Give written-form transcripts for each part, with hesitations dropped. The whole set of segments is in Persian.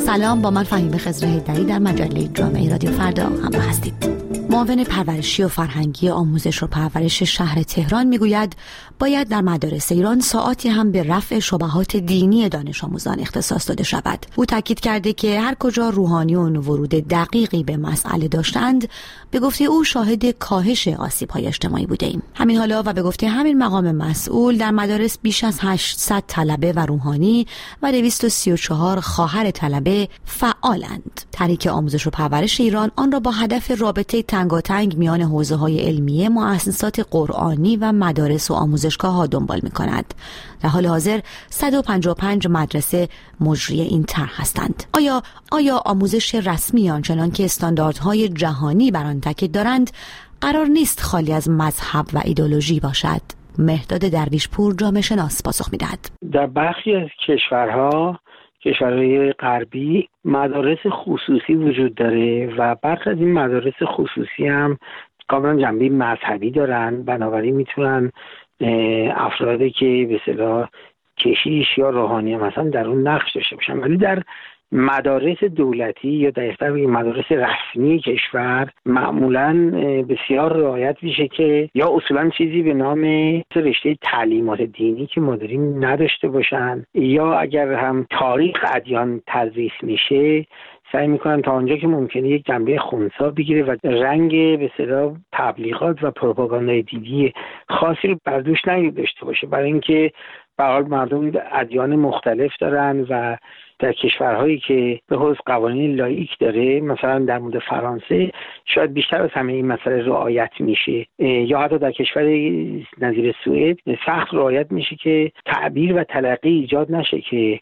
سلام، با من فهیمه خضرهیدری در مجله جامعه رادیو فردا همراه هستید. معاون پرورشی و فرهنگی آموزش و پرورش شهر تهران میگوید باید در مدارس ایران ساعاتی هم به رفع شبهات دینی دانش آموزان اختصاص داده شود. او تاکید کرده که هر کجا روحانیون ورود دقیقی به مسئله داشتند، به گفته او شاهد کاهش آسیب‌های اجتماعی بودیم. همین حالا و به گفته همین مقام مسئول در مدارس بیش از 800 طلبه و روحانی و 234 خواهر طلبه فعالند. تحریک آموزش و پرورش ایران آن را با هدف رابطه تنگاتنگ میان حوزه‌های علمیه، مؤسسات قرآنی و مدارس و آموزشگاه‌ها دنبال می‌کند. در حال حاضر 155 مدرسه مجری این طرح هستند. آیا آموزش رسمی آنچنان که استانداردهای جهانی بر آن تاکید دارند قرار نیست خالی از مذهب و ایدئولوژی باشد؟ مهداد درویشپور جامعه شناس پاسخ می‌دهد. در برخی از کشورهای غربی مدارس خصوصی وجود داره و برخی از این مدارس خصوصی هم کاملا جنبه مذهبی دارن، بنابراین میتونن افرادی که به اصطلاح کشیش یا روحانی مثلا در اون نقش داشته باشن. ولی در مدارس دولتی یا در مدارس رسمی کشور معمولاً بسیار رعایت میشه که یا اصولاً چیزی به نام رشته تعلیمات دینی که ما داریم نداشته باشن، یا اگر هم تاریخ ادیان تدریس میشه سعی میکنن تا آنجا که ممکنه یک جنبه خنثی بگیره و رنگ به اصطلاح تبلیغات و پروپاگاندای دینی خاصی رو بر دوش داشته باشه، برای اینکه به هر حال مردم ادیان مختلف دارن و در کشورهایی که به خصوص قوانین لاییک داره، مثلا در مورد فرانسه شاید بیشتر از همه این مسئله رعایت میشه، یا حتی در کشور نظیر سوئد سخت رعایت میشه که تعبیر و تلقی ایجاد نشه که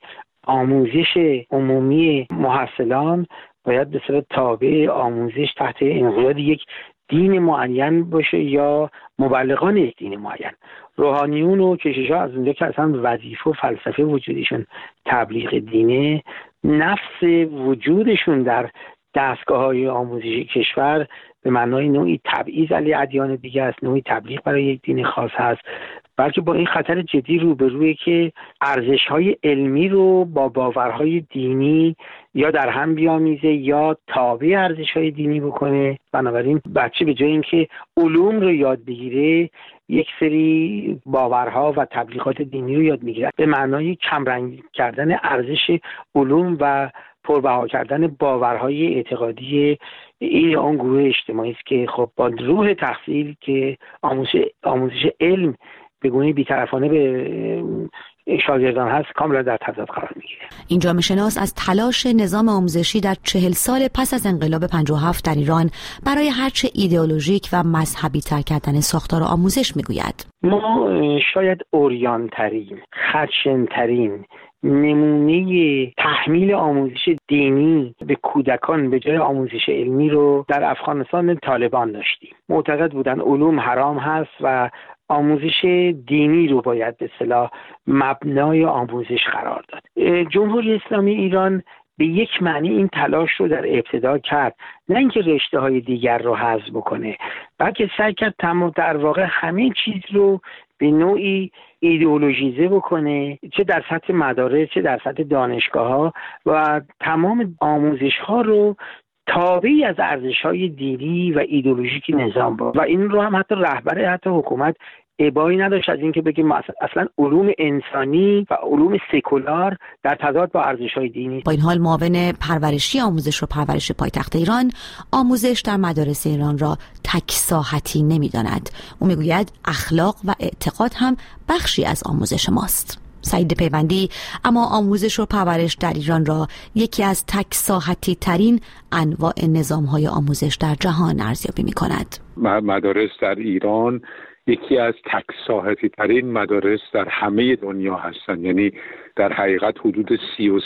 آموزش عمومی محصلان باید به صورت تابع آموزش تحت انقیاد یک دین معین باشه یا مبلغان یک دین معین. روحانیون و کشیش‌ها از اونجا که اصلا وظیفه و فلسفه وجودشون تبلیغ دینه، نفس وجودشون در دستگاه‌های آموزشی کشور به معنای نوعی تبعیض علیه ادیان دیگه است، نوعی تبلیغ برای یک دین خاص هست، بلکه با این خطر جدی روبرویه که ارزش‌های علمی رو با باورهای دینی یا در هم بیامیزه یا تابع ارزش‌های دینی بکنه. بنابراین بچه به جای اینکه علوم رو یاد بگیره یک سری باورها و تبلیغات دینی رو یاد میگیره، به معنای کمرنگ کردن ارزش علوم و پربها کردن باورهای اعتقادی این آن گروه اجتماعی است که خب با روح تحصیل که آموزش علم به گونه بی‌طرفانه به شاگردان هست کاملا در تضاد قرار میگیره. این جامعه شناس از تلاش نظام آموزشی در 40 سال پس از انقلاب 57 در ایران برای هرچه ایدئولوژیک و مذهبی تر کردن ساختار آموزش میگوید. ما شاید اوریان‌ترین، خدشه‌ترین نمونه تحمیل آموزش دینی به کودکان به جای آموزش علمی رو در افغانستان طالبان داشتیم. معتقد بودن علوم حرام هست و آموزش دینی رو باید به اصطلاح مبنای آموزش قرار داد. جمهوری اسلامی ایران به یک معنی این تلاش رو در ابتدا کرد، نه اینکه رشته های دیگر رو حذف بکنه، بلکه سعی کرد در واقع همه چیز رو به نوعی ایدئولوژیزه بکنه، چه در سطح مدارس چه در سطح دانشگاه‌ها، و تمام آموزش‌ها رو تابعی از ارزش‌های دینی و ایدئولوژیک نظام بود و این رو هم حتی رهبر حتی حکومت ابایی نداشت از اینکه بگیم اصلا علوم انسانی و علوم سکولار در تضاد با ارزش‌های دینی. با این حال معاون پرورشی آموزش و پرورش پایتخت ایران آموزش در مدارس ایران را تک ساحتی نمی‌داند. او میگوید اخلاق و اعتقاد هم بخشی از آموزش ماست. سعید پیوندی اما آموزش و پرورش در ایران را یکی از تک ساحتی ترین انواع نظام‌های آموزش در جهان ارزیابی می‌کند. مدارس در ایران یکی از تک ساحتی ترین مدارس در همه دنیا هستند، یعنی در حقیقت حدود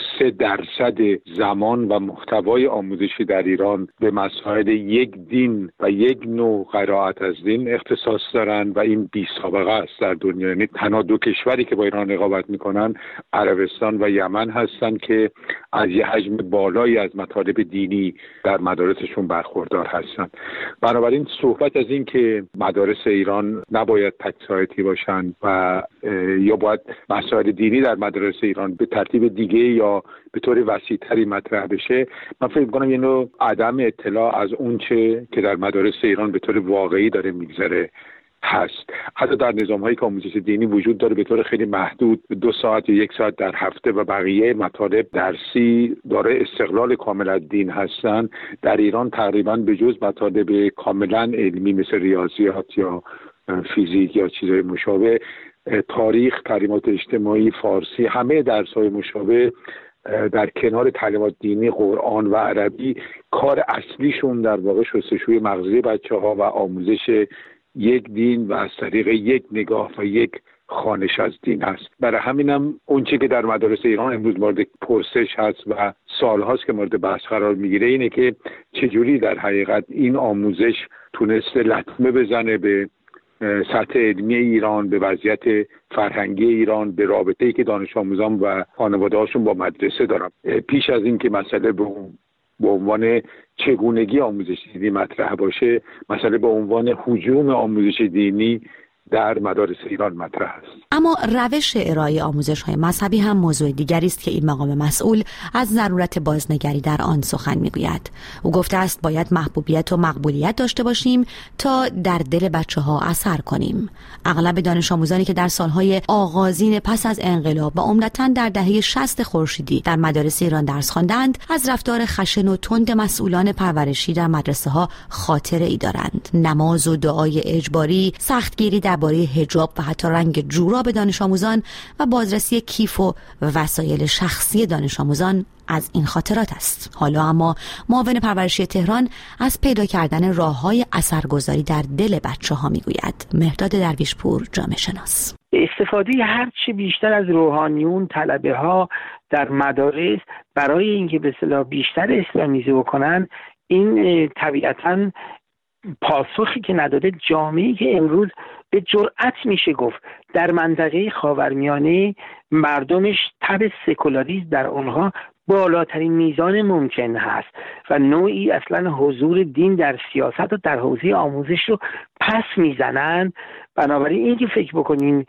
33% زمان و محتوای آموزشی در ایران به مسائل یک دین و یک نوع قرائت از دین اختصاص دارند و این بی سابقه است در دنیا. یعنی تنها دو کشوری که با ایران رقابت میکنن عربستان و یمن هستند که از یه حجم بالایی از مطالب دینی در مدارسشون برخوردار هستند. بنابراین صحبت از این که مدارس ایران نباید تک ساحتی باشند و یا باید مسائل دینی در مدارس ایران به ترتیب دیگه یا به طور وسیع‌تری مطرح بشه، من فکر می‌کنم یه نوع عدم اطلاع از اون چه که در مدارس ایران به طور واقعی داره میگذره هست. حتی در نظام‌هایی که آموزش دینی وجود داره به طور خیلی محدود 2 ساعت یا 1 ساعت در هفته و بقیه مطالب درسی داره استقلال کامل از دین هستن، در ایران تقریباً به جز مطالب کاملاً علمی مثل ریاضیات یا فیزیک یا چیزهای مشابه، تاریخ، تعلیمات اجتماعی، فارسی، همه درس‌های مشابه در کنار تعلیمات دینی، قرآن و عربی، کار اصلیشون در واقع شستشوی مغزی بچه‌ها و آموزش یک دین و از طریق یک نگاه و یک خوانش از دین است. برای همینم اونچه که در مدارس ایران امروز مورد پرسش هست و سالهاست که مورد بحث قرار میگیره اینه که چجوری در حقیقت این آموزش تونسته لطمه بزنه به سطح علمی ایران، به وضعیت فرهنگی ایران، به رابطه‌ای که دانش آموزان و خانواده‌هاشون با مدرسه دارن. پیش از این که مسئله به عنوان چگونگی آموزش دینی مطرح باشه، مسئله به عنوان هجوم آموزش دینی در مدارس ایران مطرح است. اما روش ارائه آموزش‌های مذهبی هم موضوع دیگری است که این مقام مسئول از ضرورت بازنگری در آن سخن می‌گوید. او گفته است باید محبوبیت و مقبولیت داشته باشیم تا در دل بچه‌ها اثر کنیم. اغلب دانش آموزانی که در سالهای آغازین پس از انقلاب و عمدتاً در دهه 60 خورشیدی در مدارس ایران درس خواندند، از رفتار خشن و تند مسئولان پرورشی در مدرسه‌ها خاطره‌ای دارند. نماز و دعای اجباری، سختگیری درباره حجاب و حتی رنگ جوراب دانش آموزان و بازرسی کیف و وسایل شخصی دانش آموزان از این خاطرات است. حالا اما معاون پرورشی تهران از پیدا کردن راه‌های اثرگذاری در دل بچه‌ها میگوید. مهرداد درویشپور، جامعه شناس: استفاده هر چه بیشتر از روحانیون، طلبه‌ها در مدارس برای اینکه به اصطلاح بیشتر اسلامیزه بکنن، این طبیعتاً پاسخی که نداده جامعه‌ای که امروز به جرأت میشه گفت در منطقه خاورمیانه مردمش تب سکولاریسم در اونها بالاترین میزان ممکن هست و نوعی اصلا حضور دین در سیاست و در حوزه آموزش رو پس میزنن. بنابراین اینکه فکر بکنین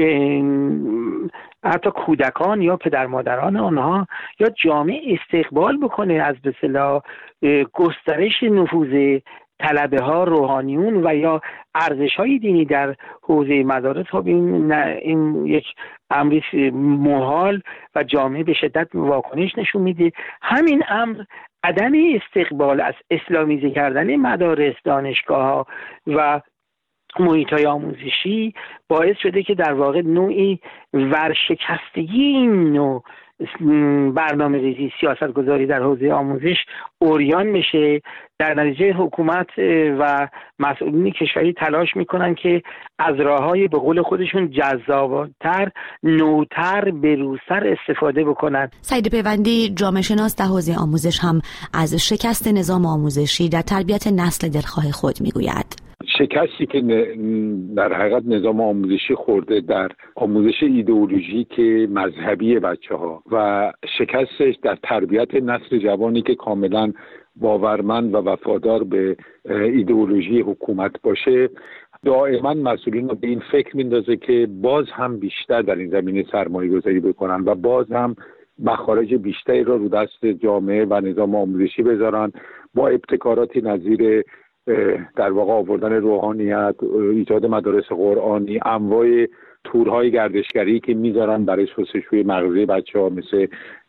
حتی کودکان یا پدر مادران آنها یا جامعه استقبال بکنه از به اصطلاح گسترش نفوذ طلبه ها، روحانیون و یا ارزش های دینی در حوزه مدارس، خب این یک امری محال و جامعه به شدت واکنش نشون میده. همین امر عدم استقبال از اسلامیزه کردن مدارس، دانشگاه ها و محیط های آموزشی باعث شده که در واقع نوعی ورشکستگی این نوع برنامه ریزی سیاست گذاری در حوزه آموزش اوریان بشه. در نتیجه حکومت و مسئولین کشوری تلاش میکنن که از راههای به قول خودشون جذاب‌تر، نوتر، بروزتر استفاده بکنن. سعید پیوندی، جامعه شناس در حوزه آموزش، هم از شکست نظام آموزشی در تربیت نسل دلخواه خود میگوید. شکستی که در حقیقت نظام آموزشی خورده در آموزش ایدئولوژیک مذهبی بچه‌ها و شکستش در تربیت نسل جوانی که کاملا باورمند و وفادار به ایدئولوژی حکومت باشه، دائما مسئولین رو به این فکر میندازه که باز هم بیشتر در این زمینه سرمایه گذاری بکنن و باز هم مخارج بیشتری رو دست جامعه و نظام آموزشی بذارن، با ابتکاراتی نظیر در واقع آوردن روحانیت، ایجاد مدارس قرآنی، انواع تورهای گردشگری که میذارن برای شستشوی مغزی بچه‌ها، مثل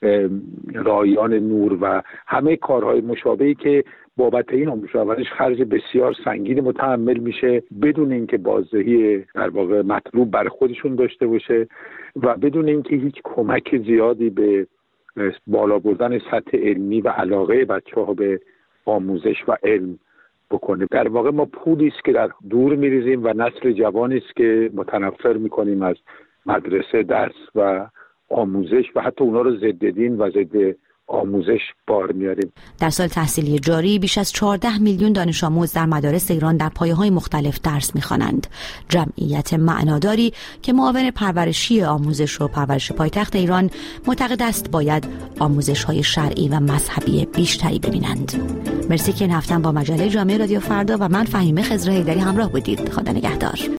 رایان نور و همه کارهای مشابهی که بابت این آموزش خرج بسیار سنگین متحمل میشه بدون اینکه بازدهی در واقع مطلوب برای خودشون داشته باشه و بدون اینکه هیچ کمک زیادی به بالا بردن سطح علمی و علاقه بچه‌ها به آموزش و علم بکنه. در واقع ما پولی است که در دور میریزیم و نسل جوانی است که متنفر میکنیم از مدرسه، درس و آموزش و حتی اونا رو ضد دین و ضد آموزش بار میاریم. در سال تحصیلی جاری بیش از 14 میلیون دانش آموز در مدارس ایران در پایه‌های مختلف درس می‌خوانند. جمعیت معناداری که معاون پرورشی آموزش و پرورش پایتخت ایران معتقد است باید آموزش‌های شرعی و مذهبی بیشتری ببینند. مرسی که این هفته با مجله جامعه رادیو فردا و من فهیمه خضر حیدری همراه بودید. خدا نگهدار.